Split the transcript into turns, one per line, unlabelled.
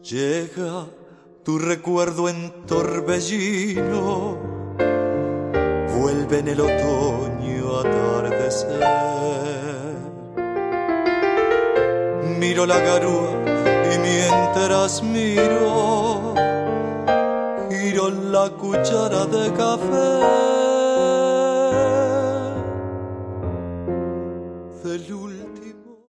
Llega tu recuerdo en torbellino, vuelve en el otoño atardecer. Miro la garúa y mientras miro, giro la cuchara de café del